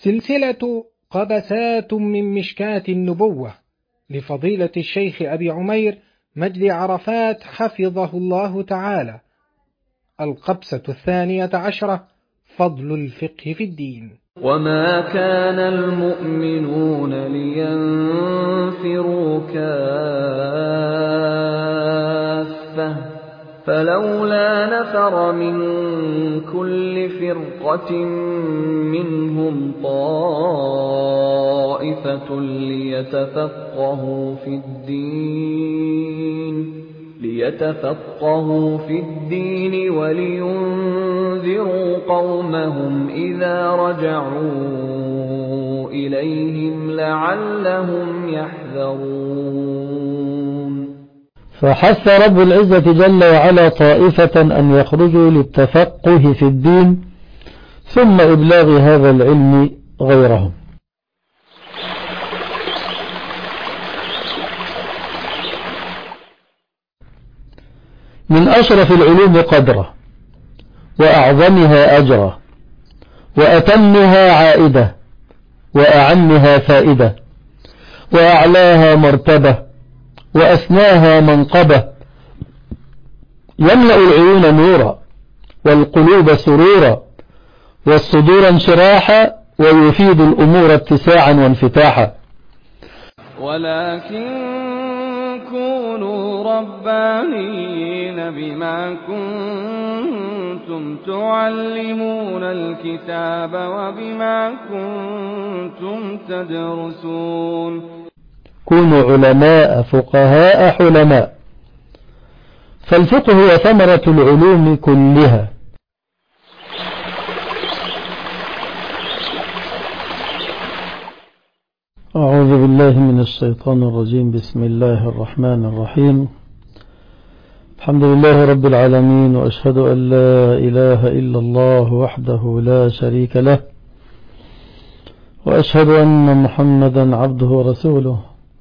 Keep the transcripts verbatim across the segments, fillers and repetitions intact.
سلسلة قبسات من مشكاة النبوة لفضيلة الشيخ أبي عمير مجدي عرفات حفظه الله تعالى. القبسة الثانية عشرة: فضل الفقه في الدين. وما كان المؤمنون لينفروا كافة فلولا نفر من كل فرقة منهم طائفة ليتفقهوا في الدين ليتفقهوا في الدين ولينذروا قومهم إذا رجعوا إليهم لعلهم يحذرون. فحث رب العزة جل وعلا طائفة أن يخرجوا للتفقه في الدين ثم إبلاغ هذا العلم غيرهم. من أشرف العلوم قدرا وأعظمها أجرا وأتمها عائدة وأعمها فائدة وأعلاها مرتبة وأسناها منقبة، يملأ العيون نورا والقلوب سرورا والصدور انشراحا ويفيد الأمور اتساعا وانفتاحا. ولكن كونوا ربانيين بما كنتم تعلمون الكتاب وبما كنتم تدرسون. كونوا علماء فقهاء حلماء، فالفقه هو ثمرة العلوم كلها. أعوذ بالله من الشيطان الرجيم. بسم الله الرحمن الرحيم. الحمد لله رب العالمين، وأشهد أن لا إله إلا الله وحده لا شريك له، وأشهد أن محمدا عبده ورسوله.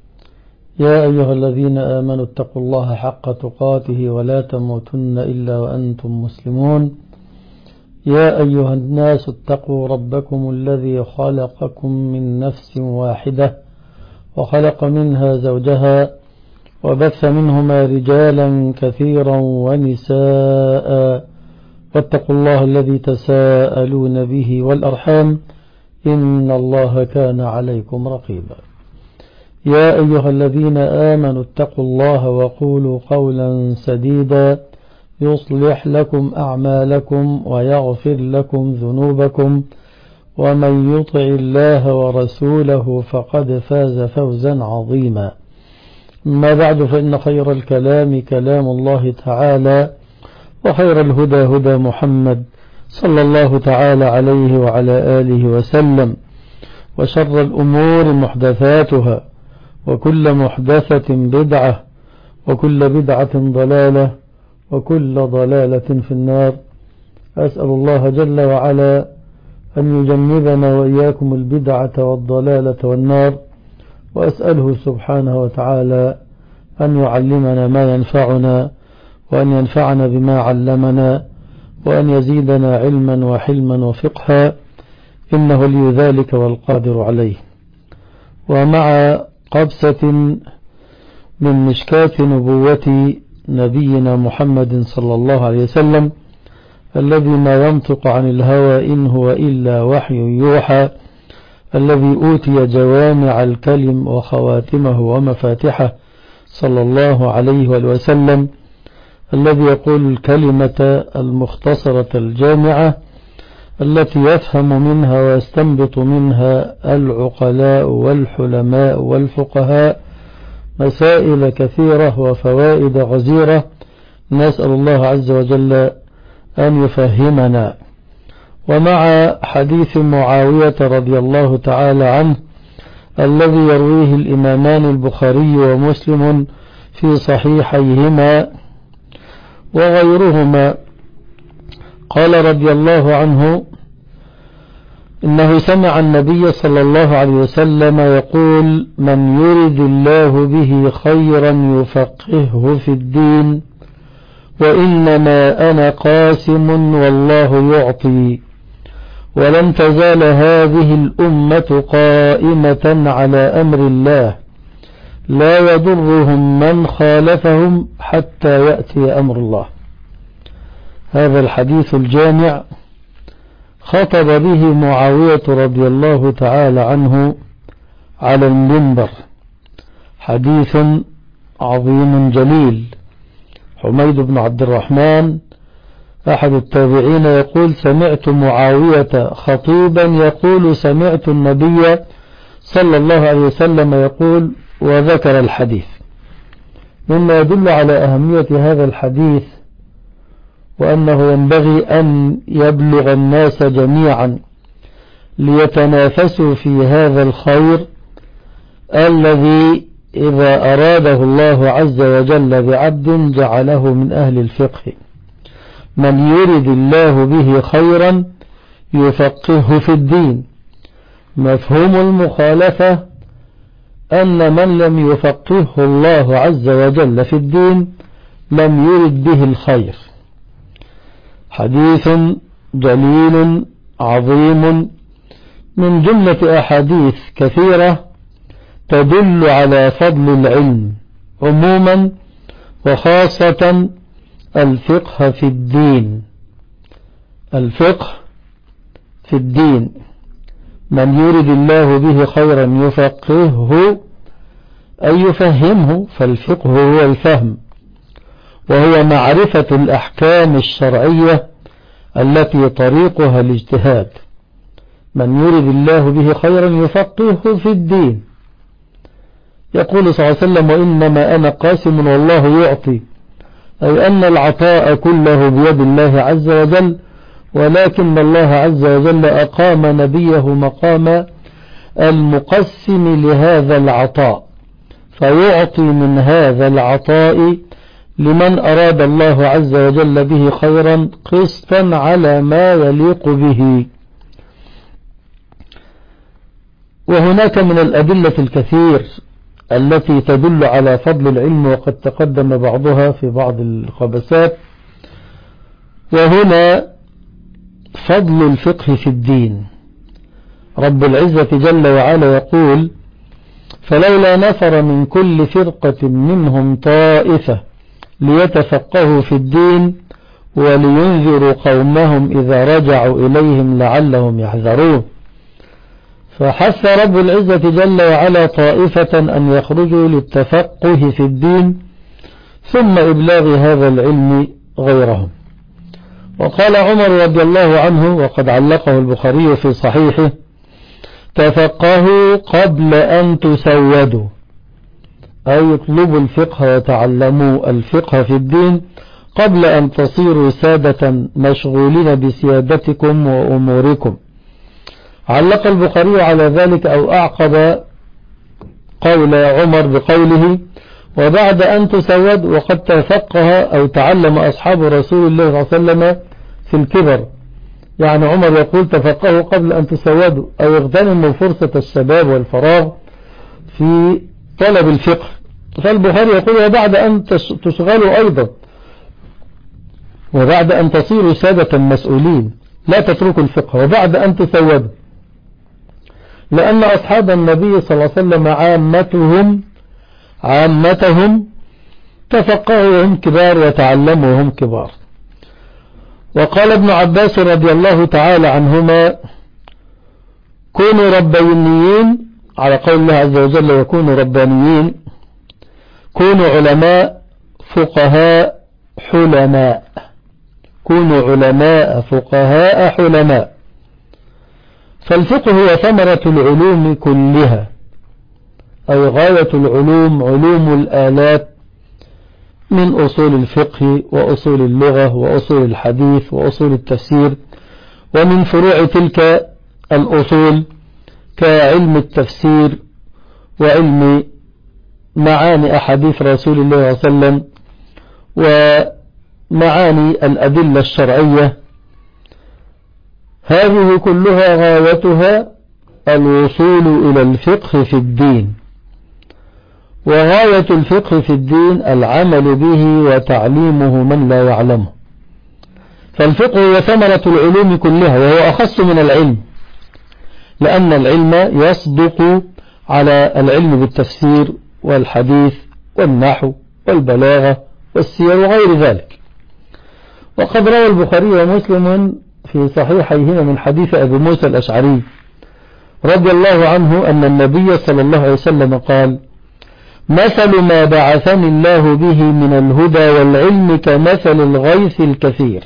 يا أيها الذين آمنوا اتقوا الله حق تقاته ولا تموتن إلا وأنتم مسلمون. يا أيها الناس اتقوا ربكم الذي خلقكم من نفس واحدة وخلق منها زوجها وبث منهما رجالا كثيرا ونساء، واتقوا الله الذي تساءلون به والأرحام إن الله كان عليكم رقيبا. يا أيها الذين آمنوا اتقوا الله وقولوا قولا سديدا يصلح لكم أعمالكم ويغفر لكم ذنوبكم، ومن يطع الله ورسوله فقد فاز فوزا عظيما. ما بعد، فإن خير الكلام كلام الله تعالى، وخير الهدى هدى محمد صلى الله تعالى عليه وعلى آله وسلم، وشر الأمور محدثاتها، وكل محدثة بدعة، وكل بدعة ضلالة، وكل ضلالة في النار. أسأل الله جل وعلا أن يجنبنا وإياكم البدعة والضلالة والنار، وأسأله سبحانه وتعالى أن يعلمنا ما ينفعنا، وأن ينفعنا بما علمنا، وأن يزيدنا علما وحلما وفقها، إنه لي ذلك والقادر عليه. ومع قبسة من مشكاة نبوة نبينا محمد صلى الله عليه وسلم، الذي ما ينطق عن الهوى إن هو إلا وحي يوحى، الذي أوتي جوامع الكلم وخواتمه ومفاتحه صلى الله عليه وسلم، الذي يقول الكلمة المختصرة الجامعة التي يفهم منها ويستنبط منها العقلاء والحلماء والفقهاء مسائل كثيرة وفوائد غزيرة. نسأل الله عز وجل أن يفهمنا. ومع حديث معاوية رضي الله تعالى عنه الذي يرويه الإمامان البخاري ومسلم في صحيحيهما وغيرهما، قال رضي الله عنه إنه سمع النبي صلى الله عليه وسلم يقول: من يرد الله به خيرا يفقهه في الدين، وإنما أنا قاسم والله يعطي، ولن تزال هذه الأمة قائمة على أمر الله لا يضرهم من خالفهم حتى يأتي أمر الله. هذا الحديث الجامع خطب به معاوية رضي الله تعالى عنه على المنبر، حديث عظيم جليل. حميد بن عبد الرحمن أحد التابعين يقول: سمعت معاوية خطيبا يقول سمعت النبي صلى الله عليه وسلم يقول، وذكر الحديث. مما يدل على أهمية هذا الحديث وأنه ينبغي أن يبلغ الناس جميعا ليتنافسوا في هذا الخير الذي إذا أراده الله عز وجل بعبد جعله من أهل الفقه. من يرد الله به خيرا يفقهه في الدين. مفهوم المخالفة أن من لم يفقهه الله عز وجل في الدين لم يرد به الخير. حديث جليل عظيم من جملة أحاديث كثيرة تدل على فضل العلم عموما وخاصة الفقه في الدين. الفقه في الدين، من يرد الله به خيرا يفقهه أي يفهمه، فالفقه هو الفهم وهو معرفة الأحكام الشرعية التي طريقها الاجتهاد. من يرد الله به خيرا يفقهه في الدين. يقول صلى الله عليه وسلم: وإنما أنا قاسم والله يعطي، أي أن العطاء كله بيد الله عز وجل، ولكن الله عز وجل أقام نبيه مقام المقسم لهذا العطاء، فيعطي من هذا العطاء لمن أراد الله عز وجل به خيرا قسطا على ما يليق به. وهناك من الأدلة الكثير التي تدل على فضل العلم، وقد تقدم بعضها في بعض الخبسات. وهنا فضل الفقه في الدين. رب العزة جل وعلا يقول: فلولا نفر من كل فرقة منهم طائفة ليتفقهوا في الدين ولينذروا قومهم إذا رجعوا إليهم لعلهم يحذرون. فحث رب العزة جل وعلا طائفة أن يخرجوا للتفقه في الدين ثم إبلاغ هذا العلم غيرهم. وقال عمر رضي الله عنه، وقد علقه البخاري في صحيحه: تفقهوا قبل أن تسودوا، أي اطلبوا الفقه وتعلموا الفقه في الدين قبل أن تصيروا سادة مشغولين بسيادتكم وأموركم. علق البخاري على ذلك أو أعقب قول عمر بقوله: وبعد أن تسود، وقد تفقه أو تعلم أصحاب رسول الله صلى الله عليه وسلم في الكبر. يعني عمر يقول: تفقهوا قبل أن تسودوا، أو اغتنموا فرصة الشباب والفراغ في طلب الفقه. فالبخاري يقول: وبعد أن تشغلوا أيضا، وبعد أن تصيروا سادة مسؤولين لا تتركوا الفقه، وبعد أن تسودوا، لأن أصحاب النبي صلى الله عليه وسلم عامتهم عامتهم تفقهوا وهم كبار وتعلموا وهم كبار. وقال ابن عباس رضي الله تعالى عنهما: كونوا ربانيين، على قول الله عز وجل: وكونوا ربانيين، كونوا علماء فقهاء حلماء، كونوا علماء فقهاء حلماء. فالفقه هو ثمرة العلوم كلها، أو غاية العلوم، علوم الآلات من أصول الفقه وأصول اللغة وأصول الحديث وأصول التفسير، ومن فروع تلك الأصول كعلم التفسير وعلم معاني أحاديث رسول الله صلى الله عليه وسلم ومعاني الأدلة الشرعية. هذه كلها غايتها الوصول إلى الفقه في الدين، وغاية الفقه في الدين العمل به وتعليمه من لا يعلمه. فالفقه هو ثمرة العلوم كلها، وهو أخص من العلم، لأن العلم يصدق على العلم بالتفسير والحديث والنحو والبلاغة والسير وغير ذلك. وقد روى البخاري ومسلم في صحيحيهما من حديث أبي موسى الأشعري رضي الله عنه أن النبي صلى الله عليه وسلم قال: مثل ما بعثني الله به من الهدى والعلم كمثل الغيث الكثير.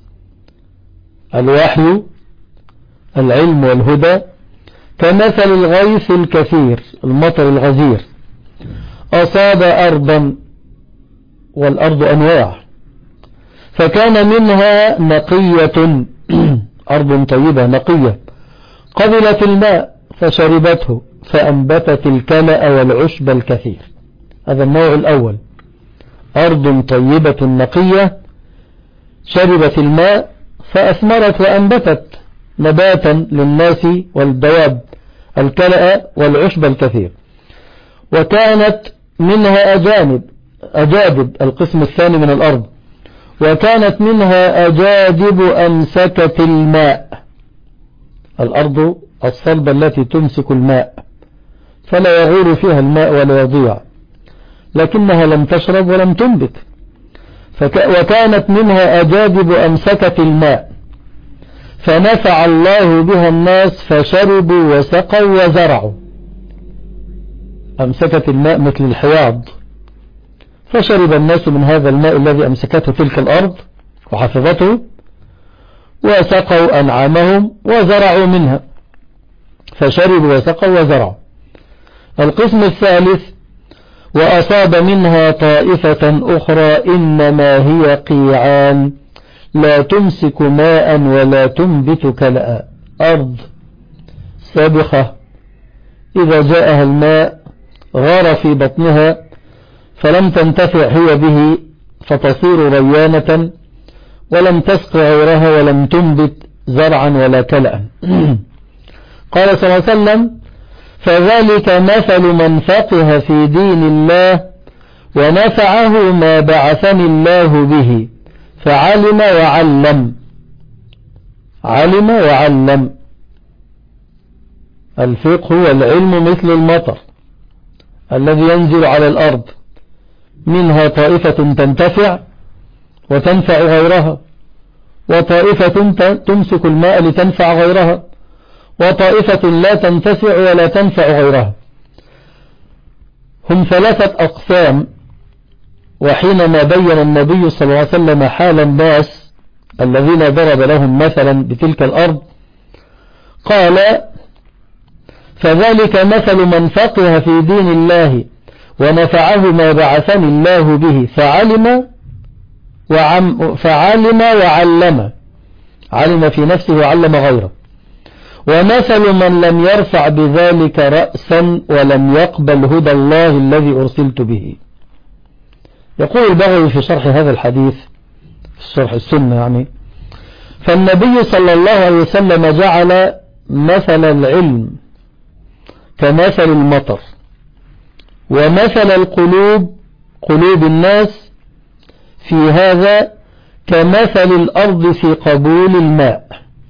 الوحي، العلم والهدى كمثل الغيث الكثير، المطر الغزير، أصاب أرضا، والأرض أنواع، فكان منها نقية أرض طيبة نقية قبلت الماء فشربته فأنبتت الكلأ والعشب الكثير. هذا النوع الأول، أرض طيبة نقية شربت الماء فأثمرت وأنبتت نباتا للناس والدواب، الكلأ والعشب الكثير. وكانت منها أجانب أجادب، القسم الثاني من الأرض، وكانت منها أجادب أمسكت الماء، الأرض الصلبة التي تمسك الماء فلا يغور فيها الماء ولا يضيع، لكنها لم تشرب ولم تنبت. فك... وكانت منها أجادب أمسكت الماء فنفع الله بها الناس فشربوا وسقوا وزرعوا. أمسكت الماء مثل الحياض، فشرب الناس من هذا الماء الذي أمسكته تلك الأرض وحفظته، وسقوا أنعامهم وزرعوا منها، فشربوا وسقوا وزرعوا. القسم الثالث: وأصاب منها طائفة أخرى إنما هي قيعان لا تمسك ماء ولا تنبت كلأ، أرض سابخة إذا جاءها الماء غار في بطنها فلم تنتفع هي به فتصير ريانة، ولم تسق غيرها ولم تنبت زرعا ولا كلأ. قال صلى الله عليه وسلم: فذلك مثل من فقه في دين الله ونفعه ما بعثني الله به فعلم وعلم. علم وعلم. الفقه والعلم مثل المطر الذي ينزل على الأرض، منها طائفة تنتفع وتنفع غيرها، وطائفة تمسك الماء لتنفع غيرها، وطائفة لا تنتفع ولا تنفع غيرها. هم ثلاثة أقسام. وحينما بين النبي صلى الله عليه وسلم حال الناس الذين ضرب لهم مثلا بتلك الأرض قال: فذلك مثل من فقه في دين الله ونفعه ما بعثني الله به فعلم وعم فعلم وعلم، علم في نفسه وعلم غيره. ومثل من لم يرفع بذلك رأسا ولم يقبل هدى الله الذي أرسلت به. يقول البغوي في شرح هذا الحديث، في شرح السنة يعني: فالنبي صلى الله عليه وسلم جعل مثل العلم كمثل المطر، ومثل القلوب قلوب الناس في هذا كمثل الأرض في قبول الماء،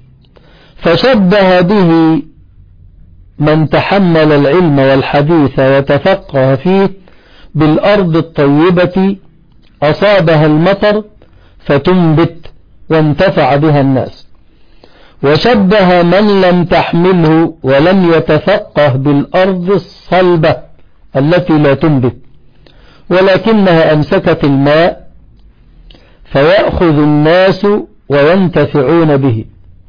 فشبه به من تحمل العلم والحديث وتفقه فيه بالأرض الطيبة أصابها المطر فتنبت وانتفع بها الناس، وشبه من لم تحمله ولم يتفقه بالأرض الصلبة التي لا تنبت ولكنها أمسكت الماء فيأخذ الناس وينتفعون به.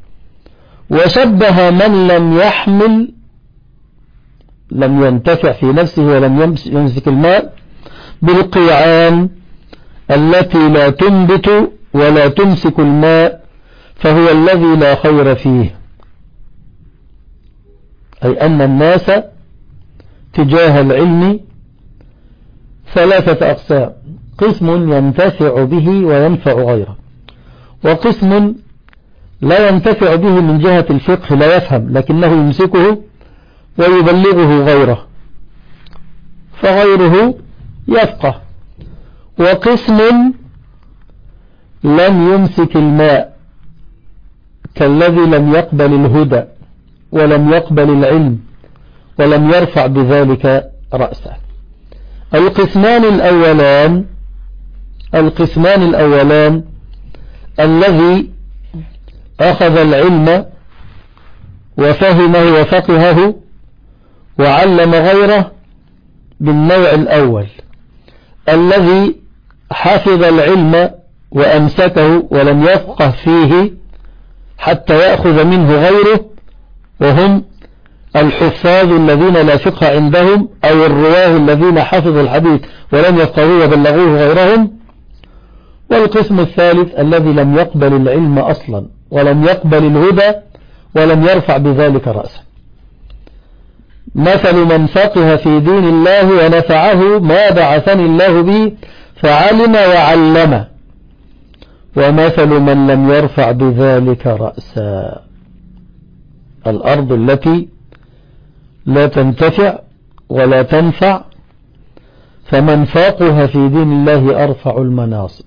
وشبه من لم يحمل، لم ينتفع في نفسه ولم يمسك الماء، بالقيعان التي لا تنبت ولا تمسك الماء فهو الذي لا خير فيه. أي أن الناس تجاه العلم ثلاثة أقسام: قسم ينتفع به وينفع غيره، وقسم لا ينتفع به من جهة الفقه، لا يفهم لكنه يمسكه ويبلغه غيره فغيره يفقه، وقسم لم يمسك الماء كالذي لم يقبل الهدى ولم يقبل العلم ولم يرفع بذلك رأسه. القسمان الأولان القسمان الأولان الذي أخذ العلم وفهمه وفقهه وعلم غيره بالنوع الأول، الذي حفظ العلم وأمسكه ولم يفقه فيه حتى يأخذ منه غيره، وهم الحفاظ الذين لا فقه عندهم، أو الرواه الذين حفظوا الحديث ولم يفقهوه وبلغوه غيرهم. والقسم الثالث الذي لم يقبل العلم أصلا ولم يقبل الهدى ولم يرفع بذلك رأسه. مثل من فقه في دين الله ونفعه ما بعثني الله به فعلم وعلم، ومثل من لم يرفع بذلك رأسا. الأرض التي لا تنتفع ولا تنفع، فمن فاقها في دين الله أرفع المناصب.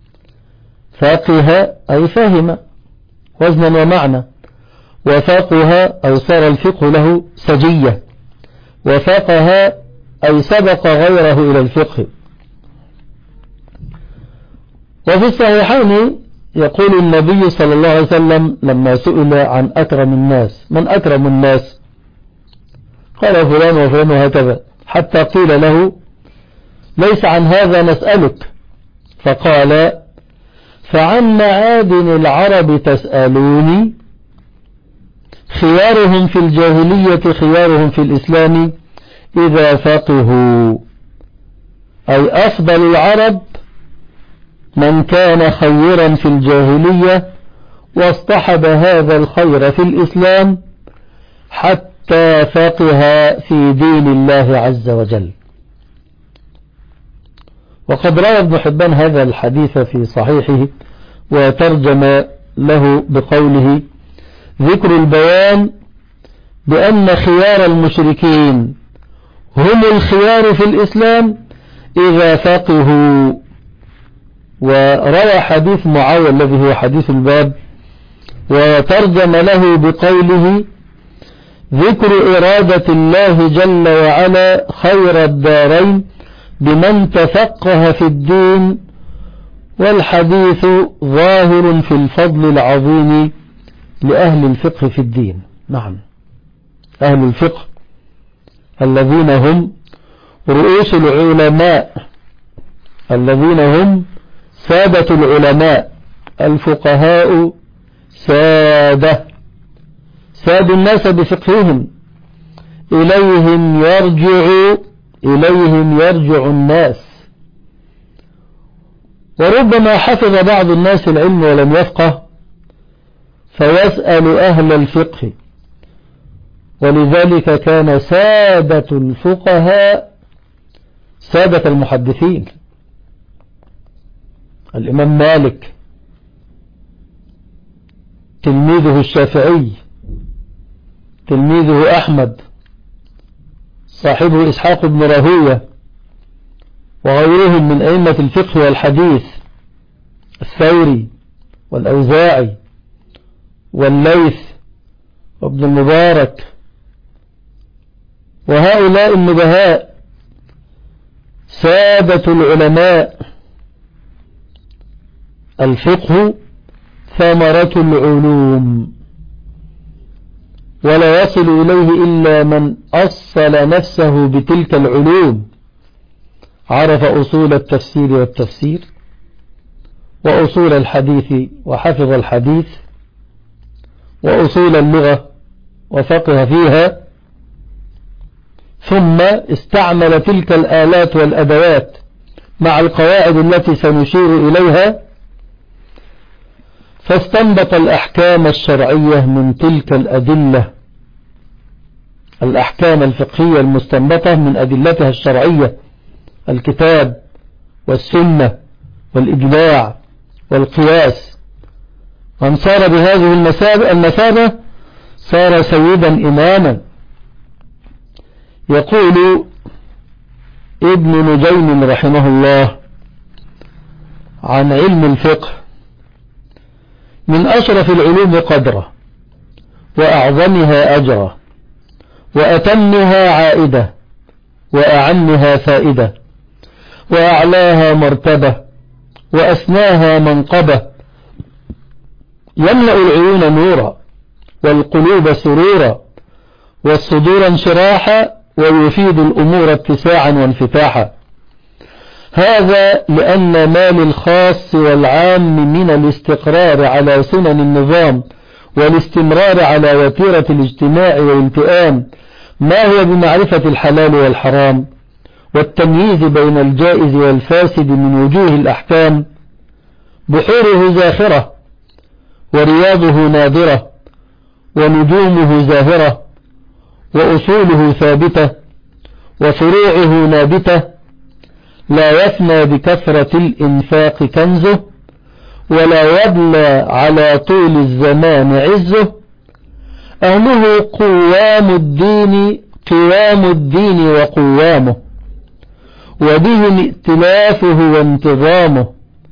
فاقها أي فهم وزنا ومعنى، وفاقها أي صار الفقه له سجية، وفاقها أي سبق غيره إلى الفقه. وفي الصحيحين يقول النبي صلى الله عليه وسلم لما سئل عن أكرم الناس: من أكرم الناس؟ قال فلان وفلان وهكذا، حتى قيل له: ليس عن هذا نسألك. فقال: فعن معادن العرب تسألوني؟ خيارهم في الجاهلية خيارهم في الإسلام إذا فقهوا. أي أفضل العرب من كان خيرا في الجاهلية واصطحب هذا الخير في الإسلام حتى فقه في دين الله عز وجل. وقد روى ابن حبان هذا الحديث في صحيحه وترجم له بقوله: ذكر البيان بأن خيار المشركين هم الخيار في الإسلام إذا فقهوا. وروى حديث معاوية الذي هو حديث الباب وترجم له بقوله: ذكر إرادة الله جل وعلا خير الدارين بمن تفقه في الدين، والحديث ظاهر في الفضل العظيم لأهل الفقه في الدين. نعم، أهل الفقه الذين هم رؤوس العلماء، الذين هم سادة العلماء، الفقهاء سادة سادوا الناس بفقههم، إليهم يرجع إليهم يرجع الناس. وربما حفظ بعض الناس العلم ولم يفقه فيسأل أهل الفقه، ولذلك كان سادة الفقهاء سادة المحدثين. الإمام مالك تلميذه الشافعي، تلميذه أحمد، صاحبه إسحاق بن راهوية، وغيرهم من أئمة الفقه والحديث، الثوري والأوزاعي والليث وابن المبارك، وهؤلاء النبهاء سادة العلماء. الفقه ثمرة العلوم، ولا يصل إليه إلا من أصل نفسه بتلك العلوم، عرف أصول التفسير والتفسير، وأصول الحديث وحفظ الحديث، وأصول اللغة وفقه فيها، ثم استعمل تلك الآلات والأدوات مع القواعد التي سنشير إليها، فاستنبط الأحكام الشرعية من تلك الأدلة، الأحكام الفقهية المستنبطة من أدلتها الشرعية، الكتاب والسنة والإجماع والقياس. من صار بهذه المثابة صار سيدا إماما. يقول ابن نجيم رحمه الله عن علم الفقه: من أشرف العلوم قدرا وأعظمها أجرا وأتمها عائدة وأعمها فائدة وأعلاها مرتبة وأسناها منقبة، يملأ العيون نورا والقلوب سرورا والصدور انشراحا ويفيد الأمور اتساعا وانفتاحا. هذا لأن ما للخاص والعام من الاستقرار على سنن النظام والاستمرار على وتيرة الاجتماع والالتئام ما هو بمعرفة الحلال والحرام والتمييز بين الجائز والفاسد من وجوه الأحكام. بحوره زاخرة ورياضه نادرة ونجومه زاهرة وأصوله ثابتة وفروعه نابتة، لا يفنى بكثرة الإنفاق كنزه ولا يبلى على طول الزمان عزه. أهله قوام الدين قوام الدين وقوامه وبهم ائتلافه وانتظامه،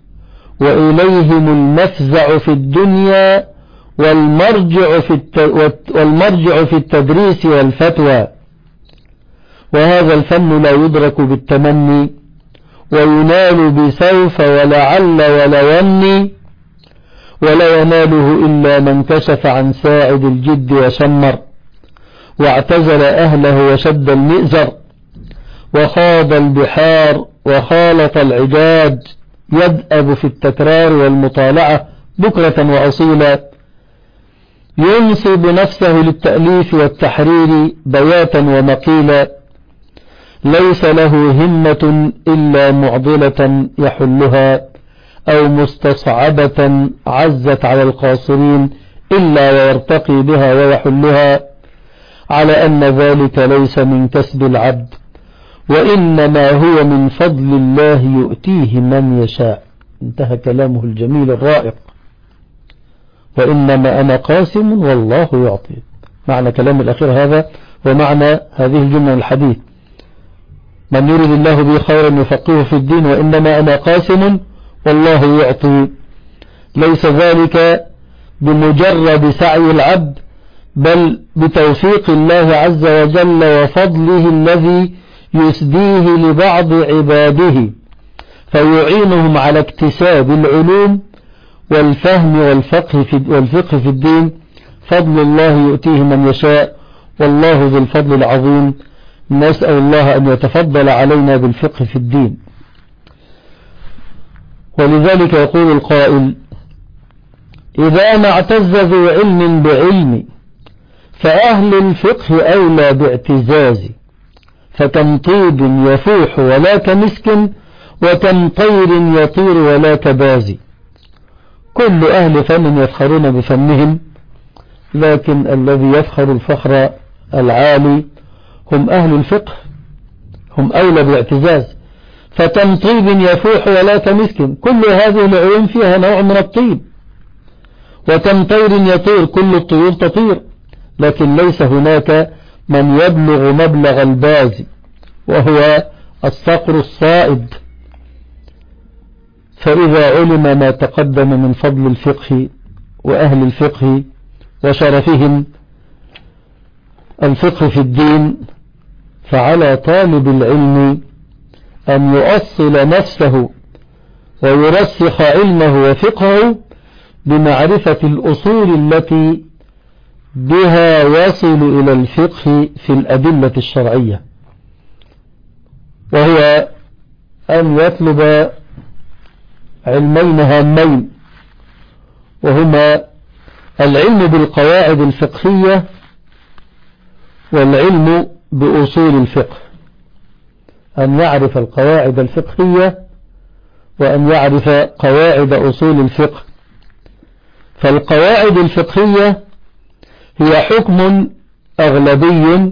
وإليهم المفزع في الدنيا والمرجع في, والمرجع في التدريس والفتوى. وهذا الفن لا يدرك بالتمني وينال بسوف ولعل ولا يمني، ولا يناله إلا من كشف عن ساعد الجد وشمر واعتزل أهله وشد المئزر وخاض البحار وخالط العجاج، يدأب في التكرار والمطالعة بكرة وأصيلا، ينصب نفسه للتأليف والتحرير بياتا ومقيلا، ليس له همة إلا معضلة يحلها أو مستصعبة عزت على القاصرين إلا ويرتقي بها ويحلها، على أن ذلك ليس من كسب العبد وإنما هو من فضل الله يؤتيه من يشاء. انتهى كلامه الجميل الرائق. وإنما أنا قاسم والله يعطي. معنى كلام الأخير هذا ومعنى هذه الجملة الحديث: من يريد الله به خيرا يفقهه في الدين وإنما أنا قاسم والله يعطي. ليس ذلك بمجرد سعي العبد بل بتوفيق الله عز وجل وفضله الذي يسديه لبعض عباده فيعينهم على اكتساب العلوم والفهم والفقه في, والفقه في الدين. فضل الله يؤتيه من يشاء والله ذو الفضل العظيم. نسأل الله أن يتفضل علينا بالفقه في الدين. ولذلك يقول القائل: إذا ما اعتز ذو علم بعلم فأهل الفقه أولى باعتزاز، فكم طيب يفوح ولا كمسك وكم طير يطير ولا كباز. كل أهل فن يفخرون بفنهم، لكن الذي يفخر الفخر العالي هم أهل الفقه، هم أولى بالاعتزاز. فكم طيب يفوح ولا كمسك، كل هذه العلوم فيها نوع من الطيب. وكم طير يطير، كل الطيور تطير، لكن ليس هناك من يبلغ مبلغ الباز وهو الصقر الصائد. فإذا علم ما تقدم من فضل الفقه وأهل الفقه وشرفهم الفقه في الدين، فعلى طالب العلم أن يؤصل نفسه ويرسخ علمه وفقهه بمعرفة الأصول التي بها يصل إلى الفقه في الأدلة الشرعية، وهو أن يطلب علمين هامين، وهما العلم بالقواعد الفقهية والعلم بأصول الفقه. أن يعرف القواعد الفقهية وأن يعرف قواعد أصول الفقه. فالقواعد الفقهية هي حكم أغلبي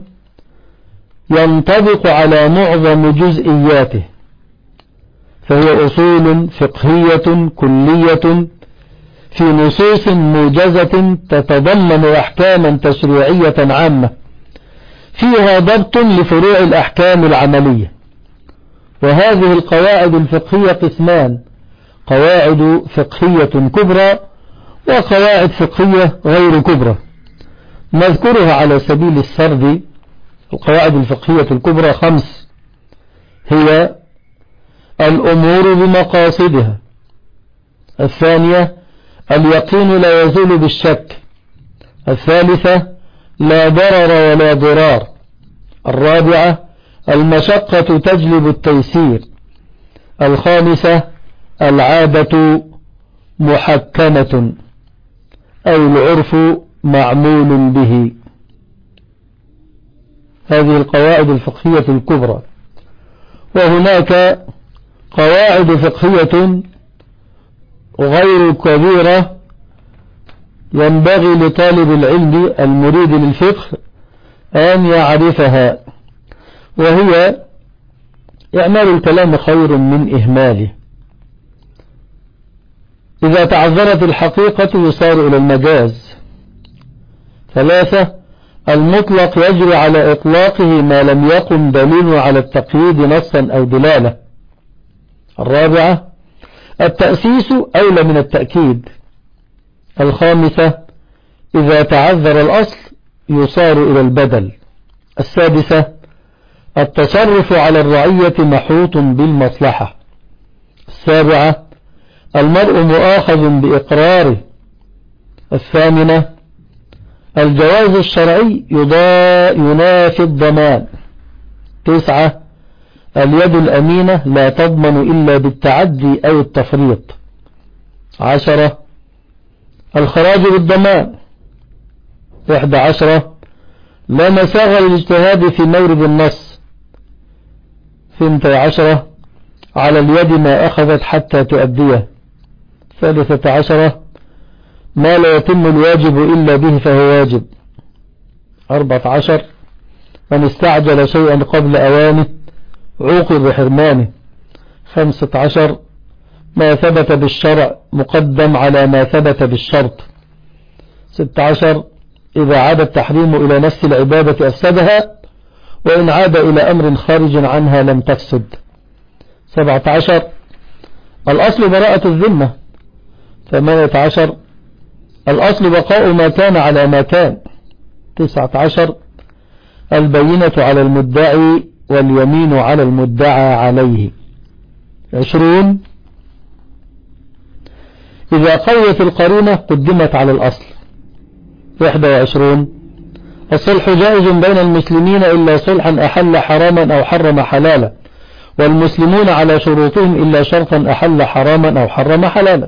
ينطبق على معظم جزئياته، فهي أصول فقهية كلية في نصوص موجزة تتضمن أحكاما تشريعية عامة فيها ضبط لفروع الأحكام العملية. وهذه القواعد الفقهية قسمان: قواعد فقهية كبرى وقواعد فقهية غير كبرى نذكرها على سبيل السرد. القواعد الفقهية الكبرى خمس، هي الأمور بمقاصدها. الثانية اليقين لا يزول بالشك. الثالثة لا ضرر ولا ضرار. الرابعة المشقة تجلب التيسير. الخامسة العادة محكمة أو العرف معمول به. هذه القواعد الفقهية الكبرى. وهناك قواعد فقهية غير كبيرة ينبغي لطالب العلم المريد للفقه أن يعرفها، وهي إعمال الكلام خير من إهماله. إذا تعذرت الحقيقة يصار إلى المجاز. ثلاثة المطلق يجري على إطلاقه ما لم يقم دليل على التقييد نصا أو دلالة. الرابعة التأسيس أولى من التأكيد. الخامسة إذا تعذر الأصل يصار إلى البدل. السادسة التصرف على الرعية محوط بالمصلحة. السابعة المرء مؤاخذ بإقراره. الثامنة الجواز الشرعي ينافي الضمان. تسعة اليد الأمينة لا تضمن إلا بالتعدي أو التفريط. عشرة الخراج بالضمان. إحدى عشرة لا مساغ للاجتهاد في مورد النص. ثنتي عشرة على اليد ما أخذت حتى تؤديه. ثالثة عشرة ما لا يتم الواجب إلا به فهو واجب. أربعة عشر من استعجل شيئا قبل أوانه عوقب بحرمانه. خمسة عشر ما ثبت بالشرع مقدم على ما ثبت بالشرط. ستة عشر إذا عاد التحريم إلى نفس العبادة أفسدها، وإن عاد إلى أمر خارج عنها لم تفسد. سبعة عشر الأصل براءة الذمة. ثمانية عشر الأصل بقاء ما كان على ما كان. تسعة عشر البينة على المدعي واليمين على المدعى عليه. عشرون إذا قوت القرينة قدمت على الأصل. واحد وعشرون الصلح جائز بين المسلمين إلا صلحا أحل حراما أو حرم حلالا، والمسلمون على شروطهم إلا شرطا أحل حراما أو حرم حلالا.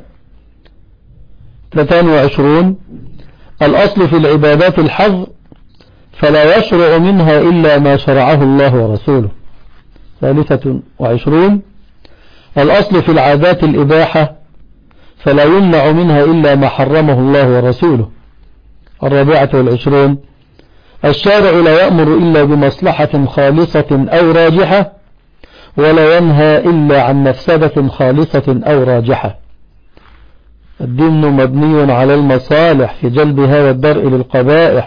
ثلاثة وعشرون الأصل في العبادات الحظ فلا يشرع منها إلا ما شرعه الله ورسوله. ثالثة وعشرون الأصل في العادات الإباحة فلا يمنع منها إلا ما حرمه الله ورسوله. الرابعة والعشرون الشارع لا يأمر إلا بمصلحة خالصة أو راجحة، ولا ينهى إلا عن مفسدة خالصة أو راجحة. الدين مبني على المصالح في جلبها والدرء للقبائح.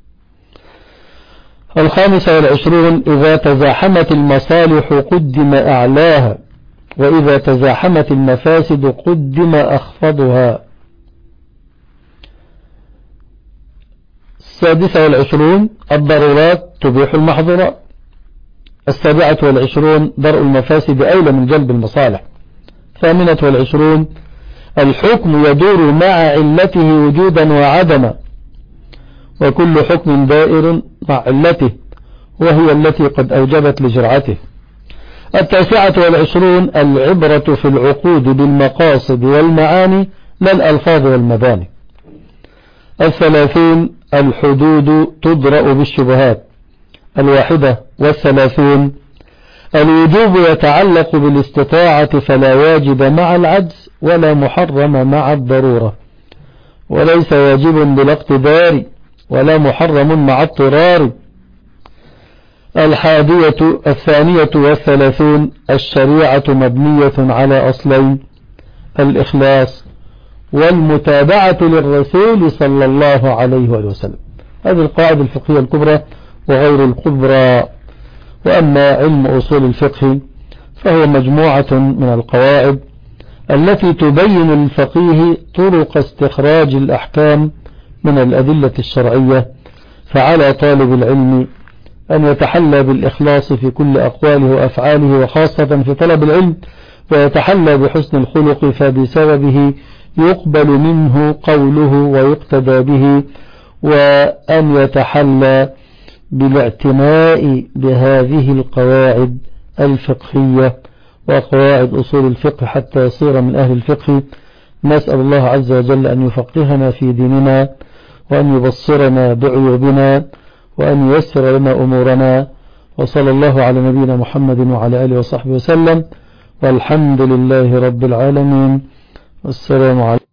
الخامسة والعشرون إذا تزاحمت المصالح قدم أعلاها، وإذا تزاحمت المفاسد قدم أخفضها. السادسة والعشرون الضرورات تبيح المحظورات. السابعة والعشرون درء المفاسد أولى من جلب المصالح. الثامنة والعشرون الحكم يدور مع علته وجودا وعدما، وكل حكم دائر مع علته وهي التي قد أوجبت لجرعته. التاسعة والعشرون العبرة في العقود بالمقاصد والمعاني لا الألفاظ والمباني. الثلاثون الحدود تدرأ بالشبهات. الواحدة والثلاثون الوجوب يتعلق بالاستطاعة فلا واجب مع العجز ولا محرم مع الضرورة، وليس واجب بلا اقتدار ولا محرم مع اضطرار. الحادية الثانية والثلاثون الشريعة مبنية على أصلين: الإخلاص والمتابعة للرسول صلى الله عليه وسلم. هذه القاعدة الفقهية الكبرى وغير الكبرى. وأما علم أصول الفقه فهو مجموعة من القواعد التي تبين للفقيه طرق استخراج الأحكام من الأدلة الشرعية. فعلى طالب العلم أن يتحلى بالإخلاص في كل أقواله وأفعاله، وخاصة في طلب العلم، ويتحلى بحسن الخلق، فبسببه يقبل منه قوله ويقتدى به. وأن يتحلى بالاعتناء بهذه القواعد الفقهية وقواعد أصول الفقه حتى يصير من أهل الفقه. نسأل الله عز وجل أن يفقهنا في ديننا، وأن يبصرنا بعيوبنا، وأن ييسر لنا أمورنا. وصلى الله على نبينا محمد وعلى آله وصحبه وسلم، والحمد لله رب العالمين. والسلام عليكم.